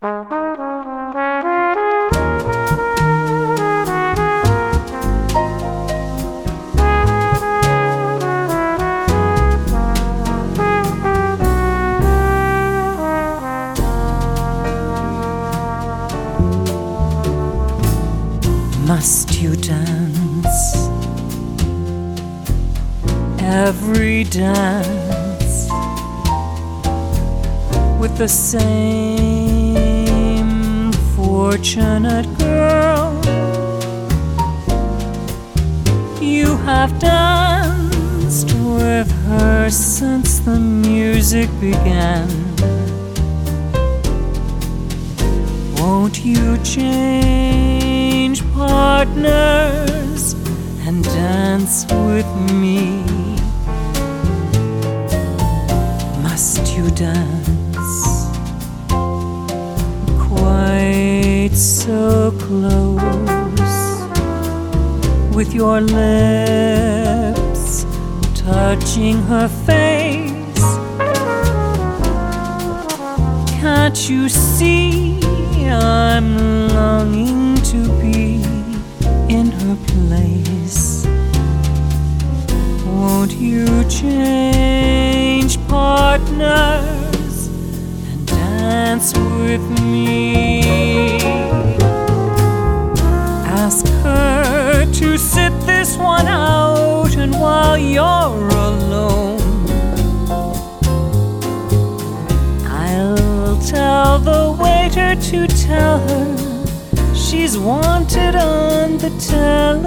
Must you dance every dance with the same fortunate girl? You have danced with her since the music began. Won't you change partners and dance with me? Must you dance quite so close, with your lips touching her face? Can't you see I'm longing to be in her place? Won't you change partners and dance with me? Ask her to sit this one out, and while you're alone, I'll tell the waiter to tell her she's wanted on the telephone.